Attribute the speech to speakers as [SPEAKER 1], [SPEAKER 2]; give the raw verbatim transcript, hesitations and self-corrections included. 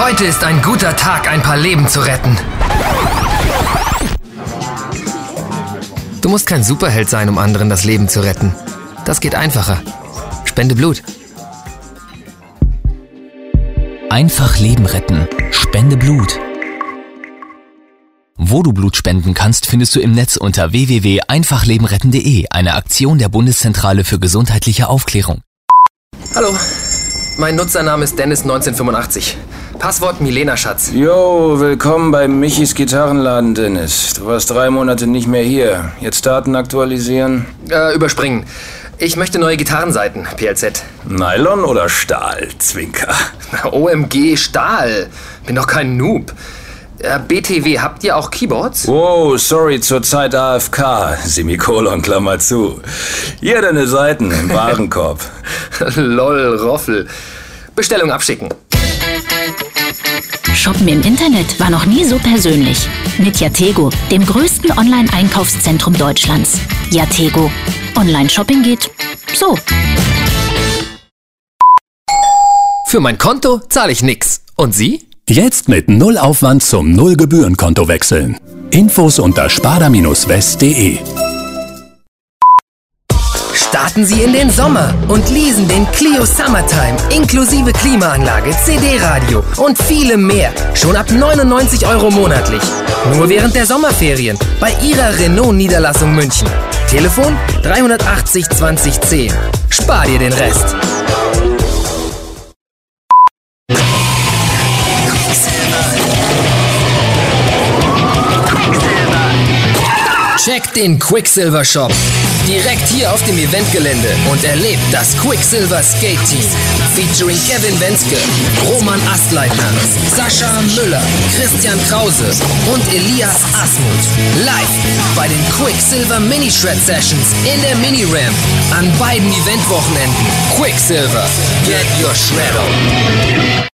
[SPEAKER 1] Heute ist ein guter Tag, ein paar Leben zu retten. Du musst kein Superheld sein, um anderen das Leben zu retten. Das geht einfacher. Spende Blut.
[SPEAKER 2] Einfach Leben retten. Spende Blut. Wo du Blut spenden kannst, findest du im Netz unter w w w punkt einfach leben retten punkt de, eine Aktion der Bundeszentrale für gesundheitliche Aufklärung.
[SPEAKER 1] Hallo, mein Nutzername ist Dennis neunzehnhundertfünfundachtzig. Passwort Milena Schatz.
[SPEAKER 3] Jo, willkommen bei Michis Gitarrenladen, Dennis. Du warst drei Monate nicht mehr hier. Jetzt Daten aktualisieren?
[SPEAKER 1] Äh, überspringen. Ich möchte neue Gitarrenseiten, P L Z.
[SPEAKER 3] Nylon oder Stahl, Zwinker?
[SPEAKER 1] O M G, Stahl. Bin doch kein Noob. Äh, B T W, habt ihr auch Keyboards?
[SPEAKER 3] Oh, sorry, zurzeit A F K. Semikolon, Klammer zu. Hier deine Seiten im Warenkorb.
[SPEAKER 1] Lol, Roffel. Bestellung abschicken.
[SPEAKER 4] Shoppen im Internet war noch nie so persönlich. Mit Yatego, dem größten Online-Einkaufszentrum Deutschlands. Yatego. Online-Shopping geht so.
[SPEAKER 1] Für mein Konto zahle ich nix. Und Sie?
[SPEAKER 5] Jetzt mit null Aufwand zum Null-Gebühren-Konto wechseln. Infos unter sparda Bindestrich west punkt de.
[SPEAKER 1] Starten Sie in den Sommer und leasen den Clio Summertime inklusive Klimaanlage, C D-Radio und vielem mehr. Schon ab neunundneunzig Euro monatlich. Nur während der Sommerferien bei Ihrer Renault-Niederlassung München. Telefon dreihundertachtzig zwanzig zehn. Spar dir den Rest. Check den Quicksilver Shop. Direkt hier auf dem Eventgelände und erlebt das Quicksilver Skate Team. Featuring Kevin Wenske, Roman Astleitner, Sascha Müller, Christian Krause und Elias Asmuth. Live bei den Quicksilver Mini Shred Sessions in der Mini Ramp an beiden Eventwochenenden. Quicksilver, get your shred on.